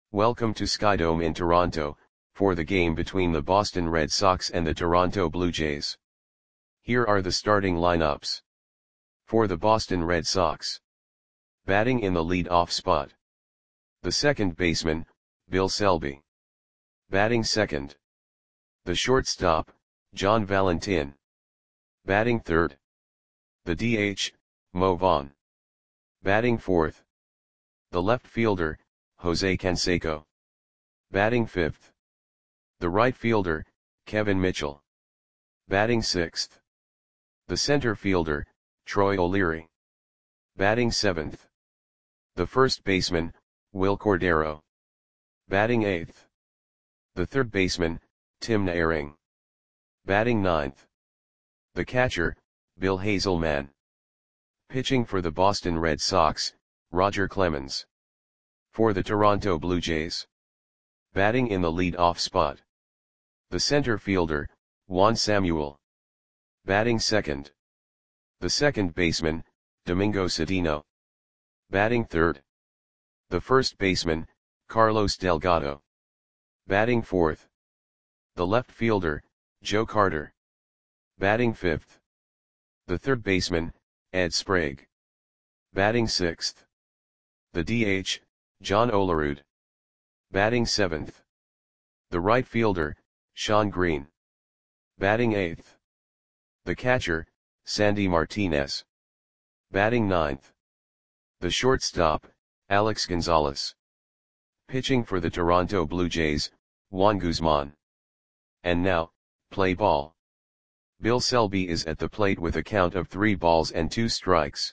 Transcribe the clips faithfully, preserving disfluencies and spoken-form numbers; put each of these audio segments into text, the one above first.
Welcome to Skydome in Toronto, for the game between the Boston Red Sox and the Toronto Blue Jays. Here are the starting lineups. For the Boston Red Sox. Batting in the lead-off spot. The second baseman, Bill Selby. Batting second. The shortstop, John Valentin. Batting third. The D H, Mo Vaughn. Batting fourth. The left fielder, Jose Canseco. Batting fifth. The right fielder, Kevin Mitchell. Batting sixth. The center fielder, Troy O'Leary. Batting seventh. The first baseman, Wil Cordero. Batting eighth. The third baseman, Tim Naehring. Batting ninth. The catcher, Bill Haselman. Pitching for the Boston Red Sox, Roger Clemens. For the Toronto Blue Jays. Batting in the lead-off spot. The center fielder, Juan Samuel. Batting second. The second baseman, Domingo Cedeno. Batting third. The first baseman, Carlos Delgado. Batting fourth. The left fielder, Joe Carter. Batting fifth. The third baseman, Ed Sprague. Batting sixth. The D H, John Olerud. Batting seventh. The right fielder, Shawn Green. Batting eighth. The catcher, Sandy Martinez. Batting ninth. The shortstop, Alex Gonzalez. Pitching for the Toronto Blue Jays, Juan Guzman. And now, play ball. Bill Selby is at the plate with a count of three balls and two strikes.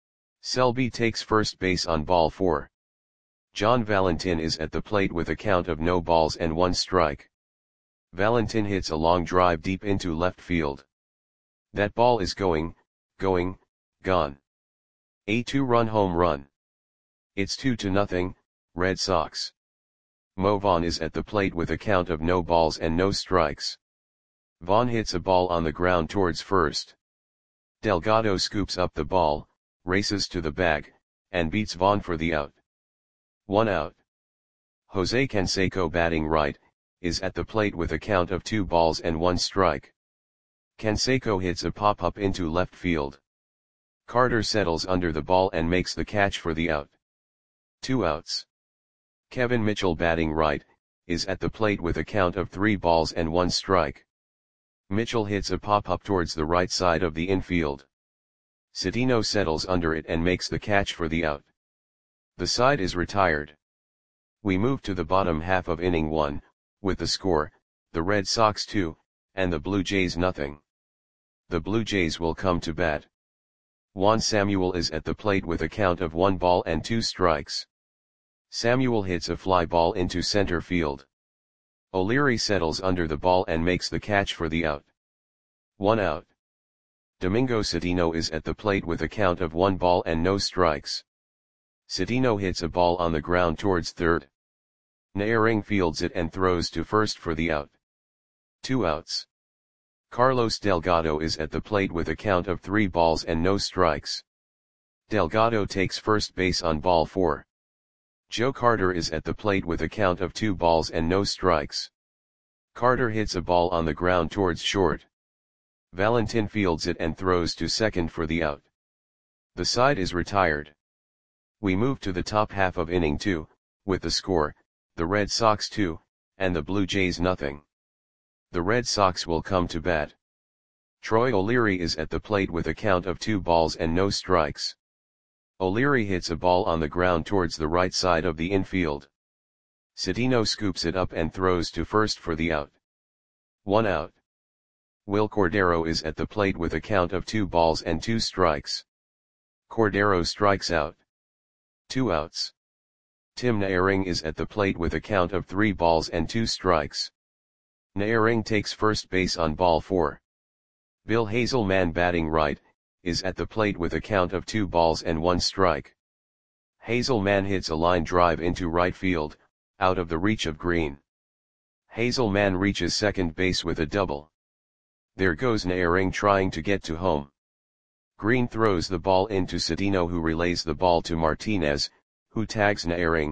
Selby takes first base on ball four. John Valentin is at the plate with a count of no balls and one strike. Valentin hits a long drive deep into left field. That ball is going, going, gone. A two-run home run. It's two to nothing, Red Sox. Mo Vaughn is at the plate with a count of no balls and no strikes. Vaughn hits a ball on the ground towards first. Delgado scoops up the ball, races to the bag, and beats Vaughn for the out. One out. Jose Canseco, batting right, is at the plate with a count of two balls and one strike. Canseco hits a pop-up into left field. Carter settles under the ball and makes the catch for the out. Two outs. Kevin Mitchell, batting right, is at the plate with a count of three balls and one strike. Mitchell hits a pop-up towards the right side of the infield. Cedeno settles under it and makes the catch for the out. The side is retired. We move to the bottom half of inning one, with the score, the Red Sox two, and the Blue Jays nothing. The Blue Jays will come to bat. Juan Samuel is at the plate with a count of one ball and two strikes. Samuel hits a fly ball into center field. O'Leary settles under the ball and makes the catch for the out. One out. Domingo Cedeno is at the plate with a count of one ball and no strikes. Cedeno hits a ball on the ground towards third. Naehring fields it and throws to first for the out. Two outs. Carlos Delgado is at the plate with a count of three balls and no strikes. Delgado takes first base on ball four. Joe Carter is at the plate with a count of two balls and no strikes. Carter hits a ball on the ground towards short. Valentin fields it and throws to second for the out. The side is retired. We move to the top half of inning two, with the score, the Red Sox two, and the Blue Jays nothing. The Red Sox will come to bat. Troy O'Leary is at the plate with a count of two balls and no strikes. O'Leary hits a ball on the ground towards the right side of the infield. Cedeno scoops it up and throws to first for the out. One out. Wil Cordero is at the plate with a count of two balls and two strikes. Cordero strikes out. Two outs. Tim Naehring is at the plate with a count of three balls and two strikes. Naehring takes first base on ball four. Bill Haselman, batting right, is at the plate with a count of two balls and one strike. Haselman hits a line drive into right field, out of the reach of Green. Haselman reaches second base with a double. There goes Naehring trying to get to home. Green throws the ball into Cedeno, who relays the ball to Martinez, who tags Naehring,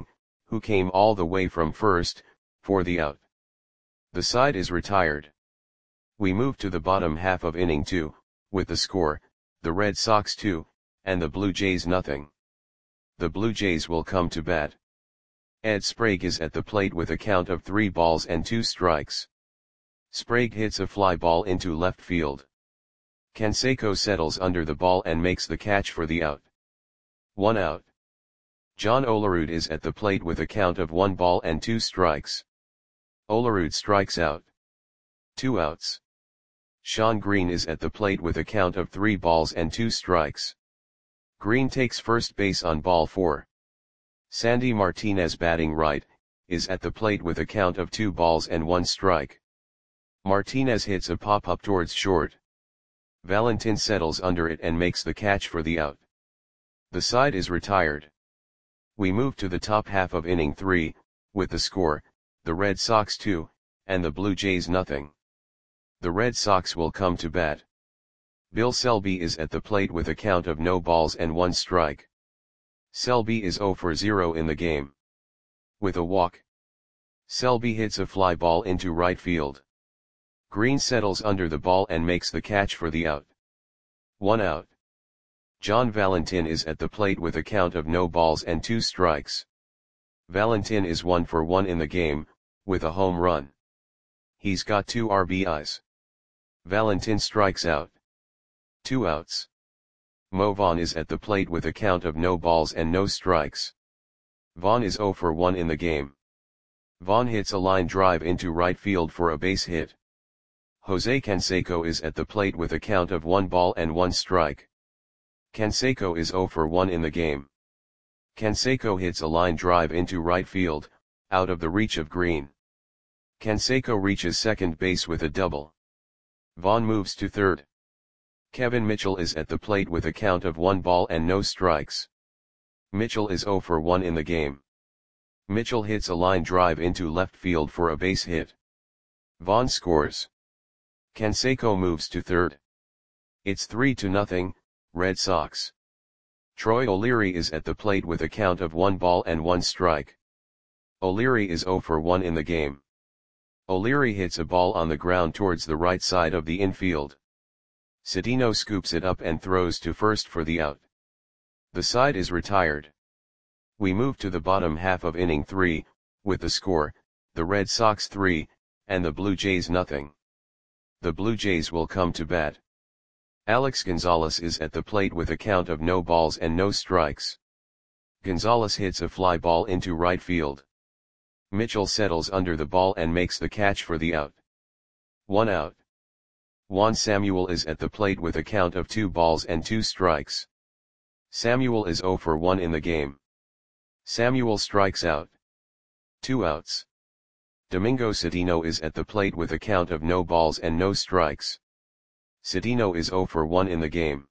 who came all the way from first, for the out. The side is retired. We move to the bottom half of inning two, with the score, the Red Sox two, and the Blue Jays nothing. The Blue Jays will come to bat. Ed Sprague is at the plate with a count of three balls and two strikes. Sprague hits a fly ball into left field. Canseco settles under the ball and makes the catch for the out. One out. John Olerud is at the plate with a count of one ball and two strikes. Olerud strikes out. Two outs. Sean Green is at the plate with a count of three balls and two strikes. Green takes first base on ball four. Sandy Martinez, batting right, is at the plate with a count of two balls and one strike. Martinez hits a pop-up towards short. Valentin settles under it and makes the catch for the out. The side is retired. We move to the top half of inning three, with the score, the Red Sox two, and the Blue Jays nothing. The Red Sox will come to bat. Bill Selby is at the plate with a count of no balls and one strike. Selby is zero for zero in the game. With a walk, Selby hits a fly ball into right field. Green settles under the ball and makes the catch for the out. One out. John Valentin is at the plate with a count of no balls and two strikes. Valentin is one for one in the game, with a home run. He's got two R B Is. Valentin strikes out. Two outs. Mo Vaughn is at the plate with a count of no balls and no strikes. Vaughn is zero for one in the game. Vaughn hits a line drive into right field for a base hit. Jose Canseco is at the plate with a count of one ball and one strike. Canseco is zero for one in the game. Canseco hits a line drive into right field, out of the reach of Green. Canseco reaches second base with a double. Vaughn moves to third. Kevin Mitchell is at the plate with a count of one ball and no strikes. Mitchell is zero for one in the game. Mitchell hits a line drive into left field for a base hit. Vaughn scores. Canseco moves to third. It's three to nothing, Red Sox. Troy O'Leary is at the plate with a count of one ball and one strike. O'Leary is zero for one in the game. O'Leary hits a ball on the ground towards the right side of the infield. Cedeno scoops it up and throws to first for the out. The side is retired. We move to the bottom half of inning three, with the score, the Red Sox three, and the Blue Jays nothing. The Blue Jays will come to bat. Alex Gonzalez is at the plate with a count of no balls and no strikes. Gonzalez hits a fly ball into right field. Mitchell settles under the ball and makes the catch for the out. One out. Juan Samuel is at the plate with a count of two balls and two strikes. Samuel is zero for one in the game. Samuel strikes out. Two outs. Domingo Cedeno is at the plate with a count of no balls and no strikes. Cedeno is zero for one in the game.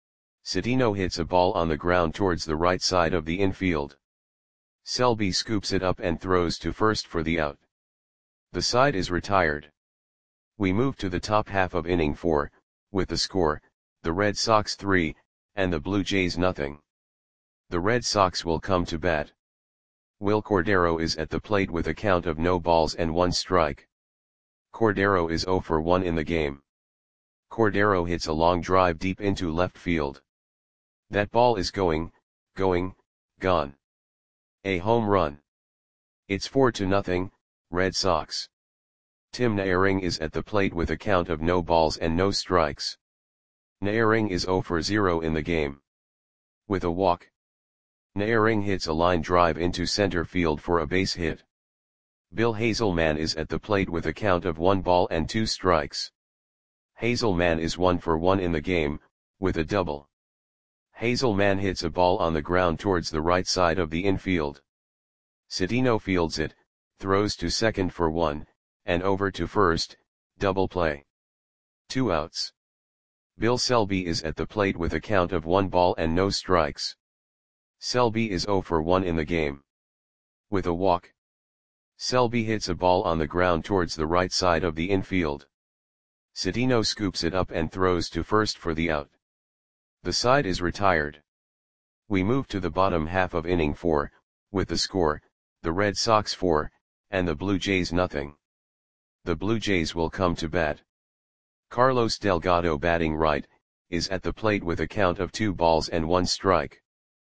Cedeno hits a ball on the ground towards the right side of the infield. Selby scoops it up and throws to first for the out. The side is retired. We move to the top half of inning four, with the score, the Red Sox three, and the Blue Jays nothing. The Red Sox will come to bat. Will Cordero is at the plate with a count of no balls and one strike. Cordero is zero for one in the game. Cordero hits a long drive deep into left field. That ball is going, going, gone. A home run. It's four to nothing, Red Sox. Tim Naehring is at the plate with a count of no balls and no strikes. Naehring is zero for zero in the game. With a walk, Naehring hits a line drive into center field for a base hit. Bill Hazelman is at the plate with a count of one ball and two strikes. Hazelman is one for one in the game, with a double. Hazelman hits a ball on the ground towards the right side of the infield. Cedeno fields it, throws to second for one, and over to first, double play. Two outs. Bill Selby is at the plate with a count of one ball and no strikes. Selby is zero for one in the game. With a walk, Selby hits a ball on the ground towards the right side of the infield. Cedeno scoops it up and throws to first for the out. The side is retired. We move to the bottom half of inning four, with the score, the Red Sox four, and the Blue Jays nothing. The Blue Jays will come to bat. Carlos Delgado, batting right, is at the plate with a count of two balls and one strike.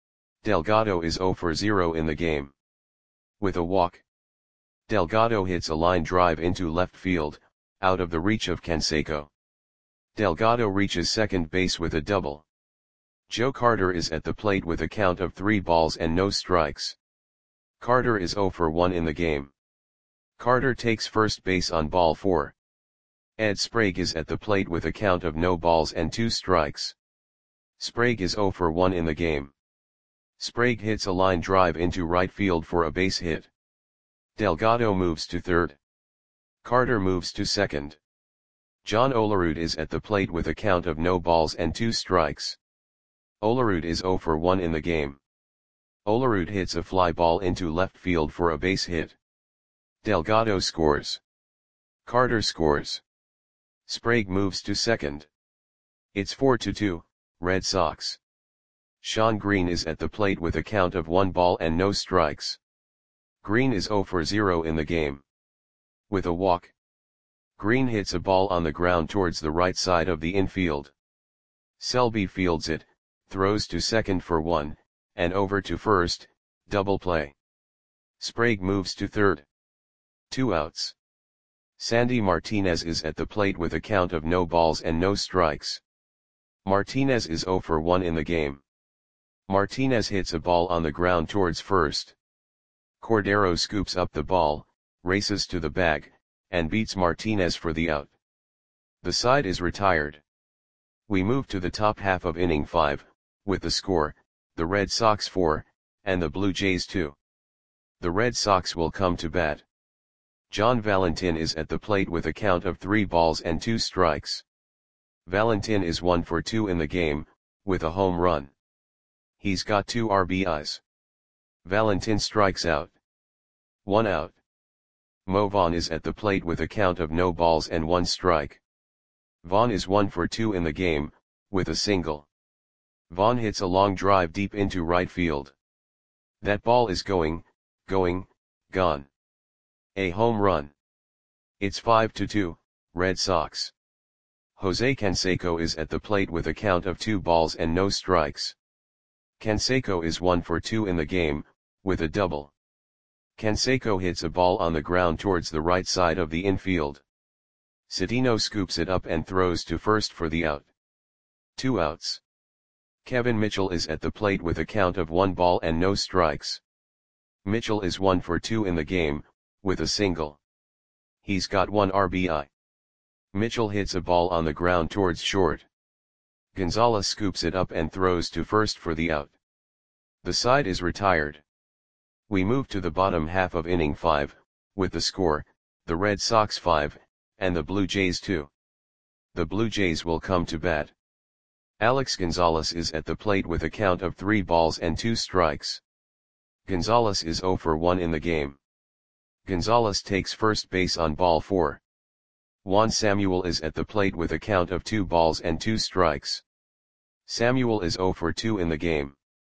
Delgado is zero for zero in the game. With a walk, Delgado hits a line drive into left field, out of the reach of Canseco. Delgado reaches second base with a double. Joe Carter is at the plate with a count of three balls and no strikes. Carter is zero for one in the game. Carter takes first base on ball four. Ed Sprague is at the plate with a count of no balls and two strikes. Sprague is zero for one in the game. Sprague hits a line drive into right field for a base hit. Delgado moves to third. Carter moves to second. John Olerud is at the plate with a count of no balls and two strikes. Olerud is zero for one in the game. Olerud hits a fly ball into left field for a base hit. Delgado scores. Carter scores. Sprague moves to second. It's four to two, Red Sox. Sean Green is at the plate with a count of one ball and no strikes. Green is zero for zero in the game. With a walk, Green hits a ball on the ground towards the right side of the infield. Selby fields it, throws to second for one, and over to first, double play. Sprague moves to third. Two outs. Sandy Martinez is at the plate with a count of no balls and no strikes. Martinez is zero for one in the game. Martinez hits a ball on the ground towards first. Cordero scoops up the ball, races to the bag, and beats Martinez for the out. The side is retired. We move to the top half of inning five, with the score, the Red Sox four, and the Blue Jays two. The Red Sox will come to bat. John Valentin is at the plate with a count of three balls and two strikes. Valentin is one for two in the game, with a home run. He's got two R B Is. Valentin strikes out. One out. Mo Vaughn is at the plate with a count of no balls and one strike. Vaughn is one for two in the game, with a single. Vaughn hits a long drive deep into right field. That ball is going, going, gone. A home run. It's five to two, Red Sox. Jose Canseco is at the plate with a count of two balls and no strikes. Canseco is one for two in the game, with a double. Canseco hits a ball on the ground towards the right side of the infield. Cedeno scoops it up and throws to first for the out. Two outs. Kevin Mitchell is at the plate with a count of one ball and no strikes. Mitchell is one for two in the game, with a single. He's got one R B I. Mitchell hits a ball on the ground towards short. Gonzalez scoops it up and throws to first for the out. The side is retired. We move to the bottom half of inning five, with the score, the Red Sox five, and the Blue Jays two. The Blue Jays will come to bat. Alex Gonzalez is at the plate with a count of three balls and two strikes. Gonzalez is zero for one in the game. Gonzalez takes first base on ball four. Juan Samuel is at the plate with a count of two balls and two strikes. Samuel is zero for two in the game.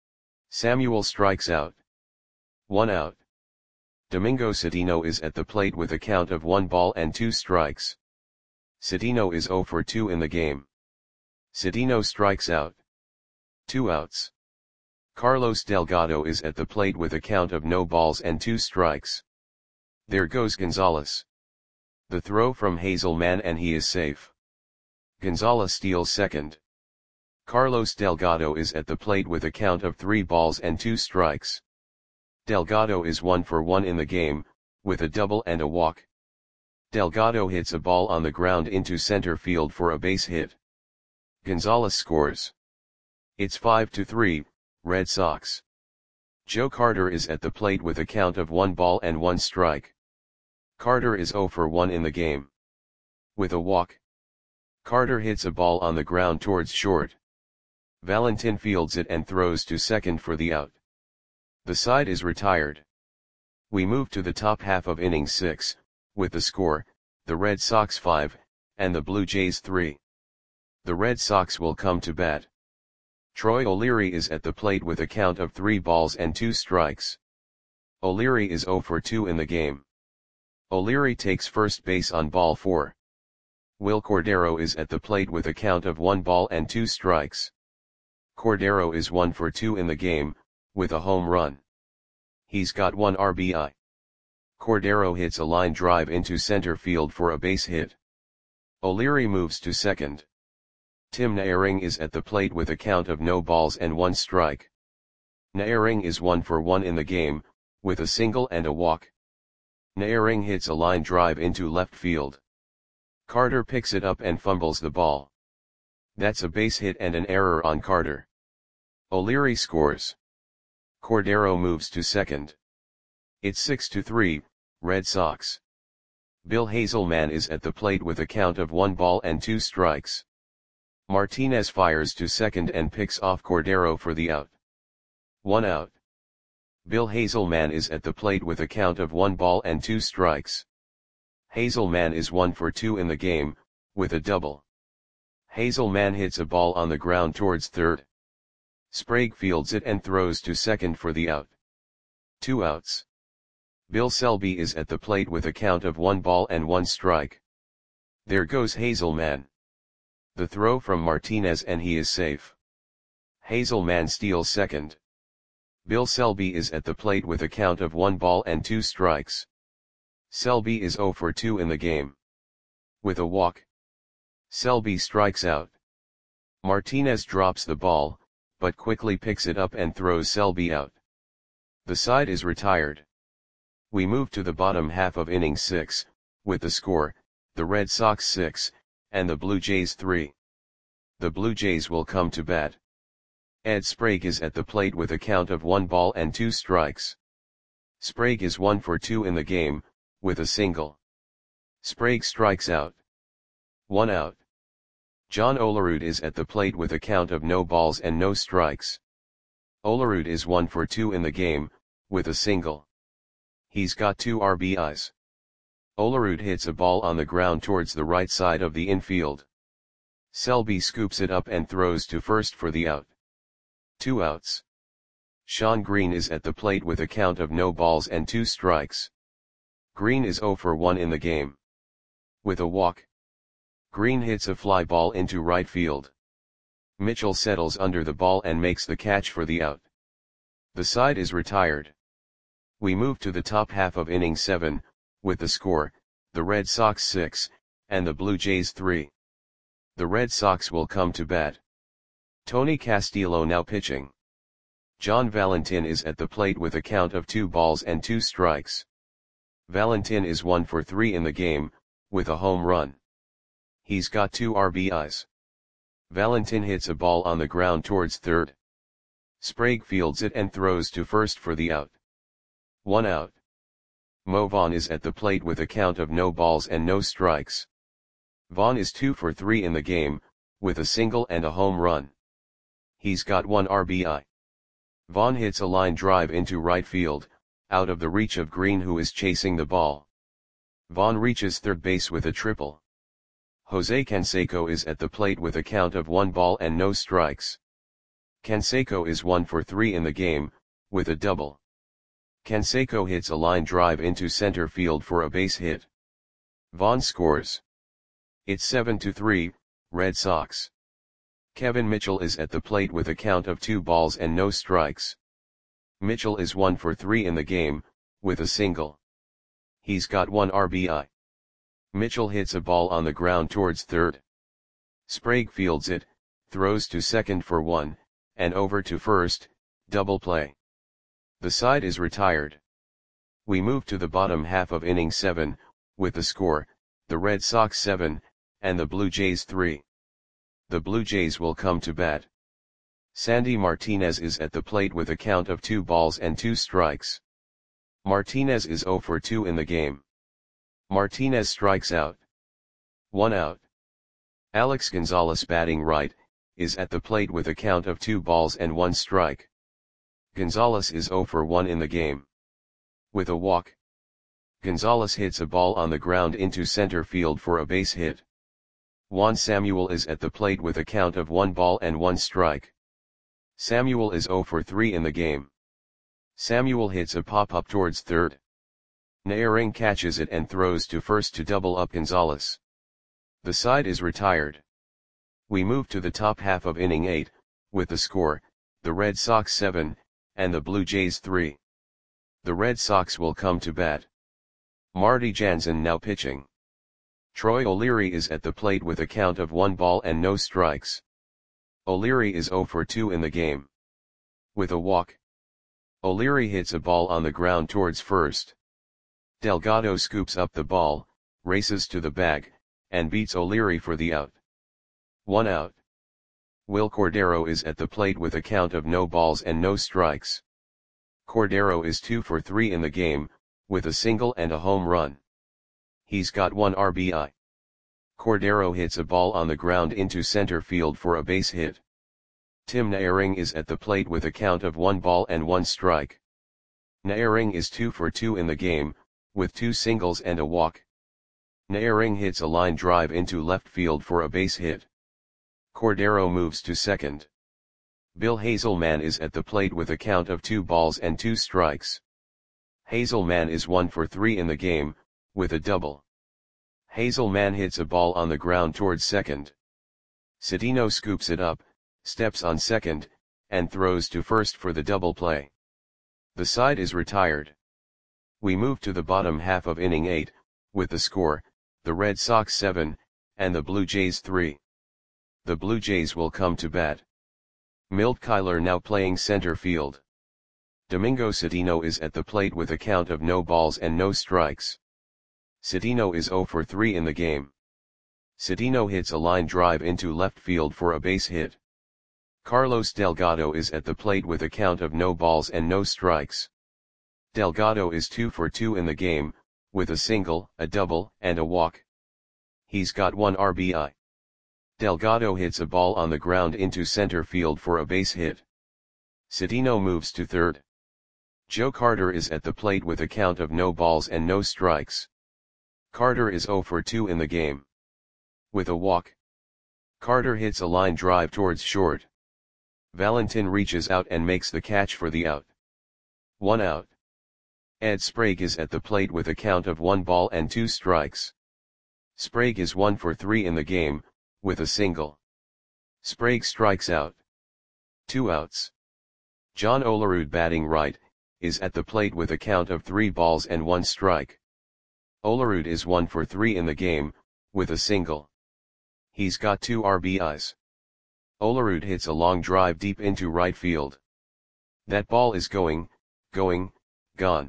Samuel strikes out. One out. Domingo Cedeno is at the plate with a count of one ball and two strikes. Cedeno is zero for two in the game. Cedeno strikes out. Two outs. Carlos Delgado is at the plate with a count of no balls and two strikes. There goes Gonzalez. The throw from Hazelman and he is safe. Gonzalez steals second. Carlos Delgado is at the plate with a count of three balls and two strikes. Delgado is one for one in the game, with a double and a walk. Delgado hits a ball on the ground into center field for a base hit. Gonzalez scores. It's five to three, Red Sox. Joe Carter is at the plate with a count of one ball and one strike. Carter is zero for one in the game. With a walk, Carter hits a ball on the ground towards short. Valentin fields it and throws to second for the out. The side is retired. We move to the top half of inning six, with the score, the Red Sox five, and the Blue Jays three. The Red Sox will come to bat. Troy O'Leary is at the plate with a count of three balls and two strikes. O'Leary is zero for two in the game. O'Leary takes first base on ball four. Will Cordero is at the plate with a count of one ball and two strikes. Cordero is one for two in the game, with a home run. He's got one R B I. Cordero hits a line drive into center field for a base hit. O'Leary moves to second. Tim Naehring is at the plate with a count of no balls and one strike. Naehring is one for one in the game, with a single and a walk. Naehring hits a line drive into left field. Carter picks it up and fumbles the ball. That's a base hit and an error on Carter. O'Leary scores. Cordero moves to second. It's six to three, Red Sox. Bill Hazelman is at the plate with a count of one ball and two strikes. Martinez fires to second and picks off Cordero for the out. One out. Bill Hazelman is at the plate with a count of one ball and two strikes. Hazelman is one for two in the game, with a double. Hazelman hits a ball on the ground towards third. Sprague fields it and throws to second for the out. Two outs. Bill Selby is at the plate with a count of one ball and one strike. There goes Hazelman. The throw from Martinez and he is safe. Hazelman steals second. Bill Selby is at the plate with a count of one ball and two strikes. Selby is zero for two in the game. With a walk. Selby strikes out. Martinez drops the ball, but quickly picks it up and throws Selby out. The side is retired. We move to the bottom half of inning six, with the score, the Red Sox six, and the Blue Jays three. The Blue Jays will come to bat. Ed Sprague is at the plate with a count of one ball and two strikes. Sprague is one for two in the game, with a single. Sprague strikes out. One out. John Olerud is at the plate with a count of no balls and no strikes. Olerud is one for two in the game, with a single. He's got two R B Is. Olerud hits a ball on the ground towards the right side of the infield. Selby scoops it up and throws to first for the out. Two outs. Sean Green is at the plate with a count of no balls and two strikes. Green is zero for one in the game. With a walk. Green hits a fly ball into right field. Mitchell settles under the ball and makes the catch for the out. The side is retired. We move to the top half of inning seven, with the score, the Red Sox six, and the Blue Jays three. The Red Sox will come to bat. Tony Castillo now pitching. John Valentin is at the plate with a count of two balls and two strikes. Valentin is one for three in the game, with a home run. He's got two R B Is. Valentin hits a ball on the ground towards third. Sprague fields it and throws to first for the out. One out. Mo Vaughn is at the plate with a count of no balls and no strikes. Vaughn is two for three in the game, with a single and a home run. He's got one R B I. Vaughn hits a line drive into right field, out of the reach of Green who is chasing the ball. Vaughn reaches third base with a triple. Jose Canseco is at the plate with a count of one ball and no strikes. Canseco is one for three in the game, with a double. Canseco hits a line drive into center field for a base hit. Vaughn scores. It's seven to three, Red Sox. Kevin Mitchell is at the plate with a count of two balls and no strikes. Mitchell is one for three in the game, with a single. He's got one R B I. Mitchell hits a ball on the ground towards third. Sprague fields it, throws to second for one, and over to first, double play. The side is retired. We move to the bottom half of inning seven, with the score, the Red Sox seven, and the Blue Jays three. The Blue Jays will come to bat. Sandy Martinez is at the plate with a count of two balls and two strikes. Martinez is zero for two in the game. Martinez strikes out. One out. Alex Gonzalez batting right, is at the plate with a count of two balls and one strike. Gonzalez is zero for one in the game. With a walk. Gonzalez hits a ball on the ground into center field for a base hit. Juan Samuel is at the plate with a count of one ball and one strike. Samuel is zero for three in the game. Samuel hits a pop-up towards third. Naehring catches it and throws to first to double up Gonzalez. The side is retired. We move to the top half of inning eight, with the score, the Red Sox seven, and the Blue Jays three. The Red Sox will come to bat. Marty Jansen now pitching. Troy O'Leary is at the plate with a count of one ball and no strikes. O'Leary is oh for two in the game. With a walk. O'Leary hits a ball on the ground towards first. Delgado scoops up the ball, races to the bag, and beats O'Leary for the out. One out. Will Cordero is at the plate with a count of no balls and no strikes. Cordero is two for three in the game, with a single and a home run. He's got one R B I. Cordero hits a ball on the ground into center field for a base hit. Tim Naehring is at the plate with a count of one ball and one strike. Naehring is two for two in the game, with two singles and a walk. Naehring hits a line drive into left field for a base hit. Cordero moves to second. Bill Hazelman is at the plate with a count of two balls and two strikes. Hazelman is one for three in the game, with a double. Hazelman hits a ball on the ground towards second. Cedeno scoops it up, steps on second, and throws to first for the double play. The side is retired. We move to the bottom half of inning eight, with the score, the Red Sox seven, and the Blue Jays three. The Blue Jays will come to bat. Milt Kyler now playing center field. Domingo Cedeno is at the plate with a count of no balls and no strikes. Cedeno is oh for three in the game. Cedeno hits a line drive into left field for a base hit. Carlos Delgado is at the plate with a count of no balls and no strikes. Delgado is two for two in the game, with a single, a double, and a walk. He's got one R B I. Delgado hits a ball on the ground into center field for a base hit. Cedeno moves to third. Joe Carter is at the plate with a count of no balls and no strikes. Carter is oh for two in the game. With a walk. Carter hits a line drive towards short. Valentin reaches out and makes the catch for the out. One out. Ed Sprague is at the plate with a count of one ball and two strikes. Sprague is one for three in the game, with a single. Sprague strikes out. Two outs. John Olerud batting right, is at the plate with a count of three balls and one strike. Olerud is one for three in the game, with a single. He's got two R B Is. Olerud hits a long drive deep into right field. That ball is going, going, gone.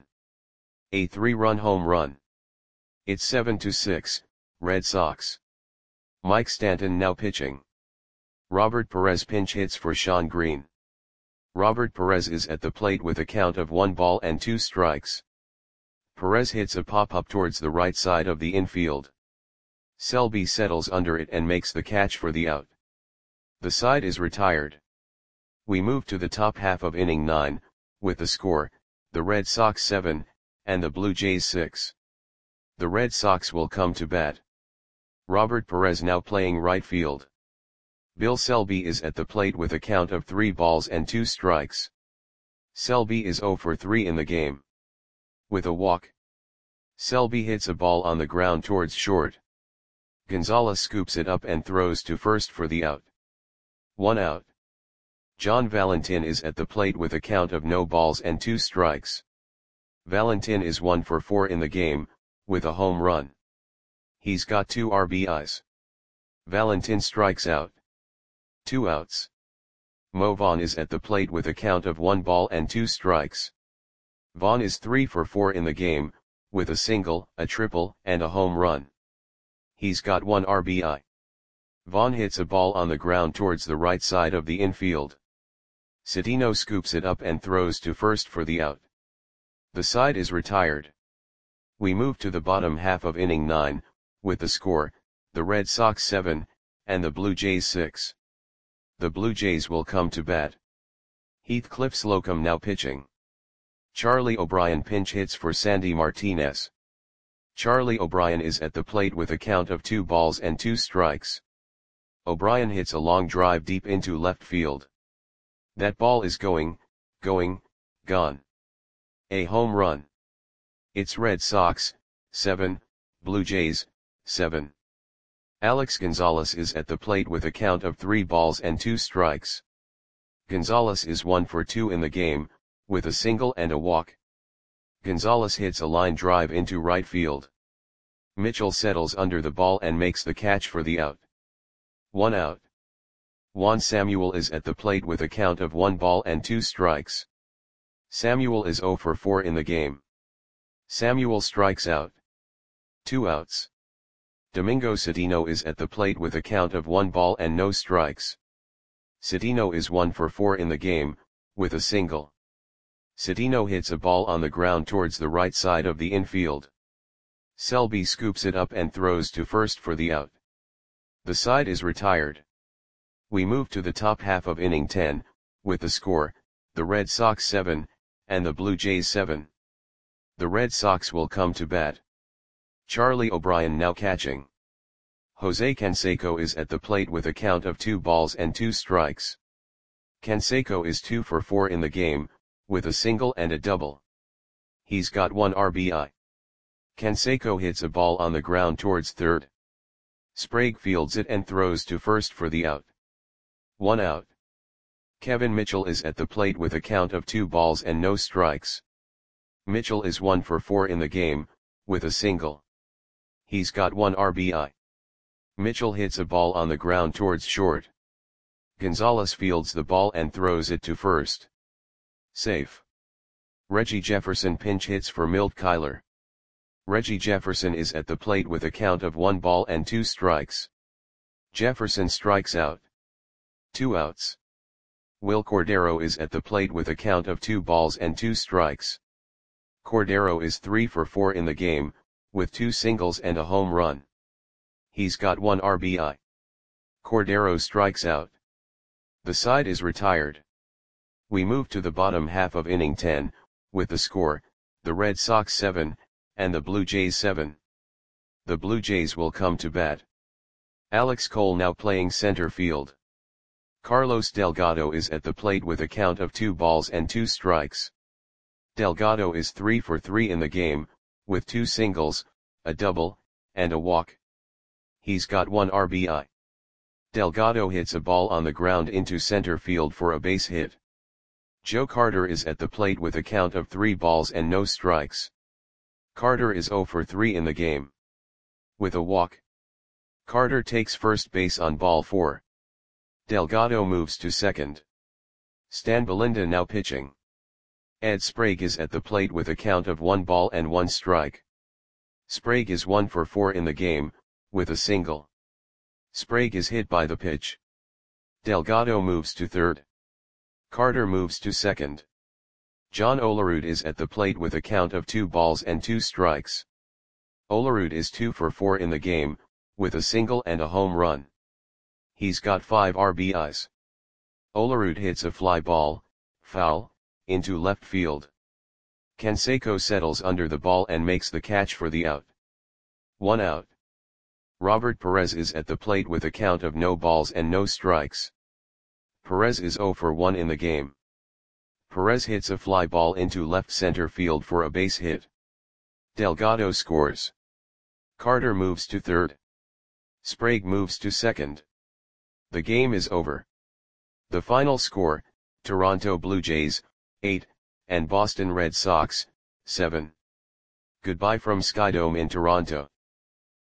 A three-run home run. It's seven to six, Red Sox. Mike Stanton now pitching. Robert Perez pinch hits for Sean Green. Robert Perez is at the plate with a count of one ball and two strikes. Perez hits a pop-up towards the right side of the infield. Selby settles under it and makes the catch for the out. The side is retired. We move to the top half of inning nine, with the score, the Red Sox seven, and the Blue Jays six. The Red Sox will come to bat. Robert Perez now playing right field. Bill Selby is at the plate with a count of three balls and two strikes. Selby is oh for three in the game. With a walk. Selby hits a ball on the ground towards short. Gonzalez scoops it up and throws to first for the out. One out. John Valentin is at the plate with a count of no balls and two strikes. Valentin is one for four in the game, with a home run. He's got two R B Is. Valentin strikes out. Two outs. Mo Vaughn is at the plate with a count of one ball and two strikes. Vaughn is three for four in the game, with a single, a triple, and a home run. He's got one R B I. Vaughn hits a ball on the ground towards the right side of the infield. Cedeno scoops it up and throws to first for the out. The side is retired. We move to the bottom half of inning nine, with the score, the Red Sox seven, and the Blue Jays six. The Blue Jays will come to bat. Heathcliff Slocum now pitching. Charlie O'Brien pinch hits for Sandy Martinez. Charlie O'Brien is at the plate with a count of two balls and two strikes. O'Brien hits a long drive deep into left field. That ball is going, going, gone. A home run. It's Red Sox, seven, Blue Jays, seven. Alex Gonzalez is at the plate with a count of three balls and two strikes. Gonzalez is one for two in the game, with a single and a walk. Gonzalez hits a line drive into right field. Mitchell settles under the ball and makes the catch for the out. One out. Juan Samuel is at the plate with a count of one ball and two strikes. Samuel is zero for four in the game. Samuel strikes out. Two outs. Domingo Cedeno is at the plate with a count of one ball and no strikes. Cedeno is one for four in the game, with a single. Cedeno hits a ball on the ground towards the right side of the infield. Selby scoops it up and throws to first for the out. The side is retired. We move to the top half of inning ten, with the score, the Red Sox seven, and the Blue Jays seven. The Red Sox will come to bat. Charlie O'Brien now catching. Jose Canseco is at the plate with a count of two balls and two strikes. Canseco is two for four in the game, with a single and a double. He's got one R B I. Canseco hits a ball on the ground towards third. Sprague fields it and throws to first for the out. One out. Kevin Mitchell is at the plate with a count of two balls and no strikes. Mitchell is one for four in the game, with a single. He's got one R B I. Mitchell hits a ball on the ground towards short. Gonzalez fields the ball and throws it to first. Safe. Reggie Jefferson pinch hits for Milt Kyler. Reggie Jefferson is at the plate with a count of one ball and two strikes. Jefferson strikes out. Two outs. Will Cordero is at the plate with a count of two balls and two strikes. Cordero is three for four in the game, with two singles and a home run. He's got one R B I. Cordero strikes out. The side is retired. We move to the bottom half of inning ten, with the score, the Red Sox seven, and the Blue Jays seven. The Blue Jays will come to bat. Alex Cole now playing center field. Carlos Delgado is at the plate with a count of two balls and two strikes. Delgado is three for three in the game, with two singles, a double, and a walk. He's got one R B I. Delgado hits a ball on the ground into center field for a base hit. Joe Carter is at the plate with a count of three balls and no strikes. Carter is zero for three in the game. With a walk. Carter takes first base on ball four. Delgado moves to second. Stan Belinda now pitching. Ed Sprague is at the plate with a count of one ball and one strike. Sprague is one for four in the game, with a single. Sprague is hit by the pitch. Delgado moves to third. Carter moves to second. John Olerud is at the plate with a count of two balls and two strikes. Olerud is two for four in the game, with a single and a home run. He's got five R B Is. Olerud hits a fly ball, foul, into left field. Canseco settles under the ball and makes the catch for the out. One out. Robert Perez is at the plate with a count of no balls and no strikes. Perez is zero for one in the game. Perez hits a fly ball into left center field for a base hit. Delgado scores. Carter moves to third. Sprague moves to second. The game is over. The final score, Toronto Blue Jays, eight, and Boston Red Sox, seven. Goodbye from Skydome in Toronto.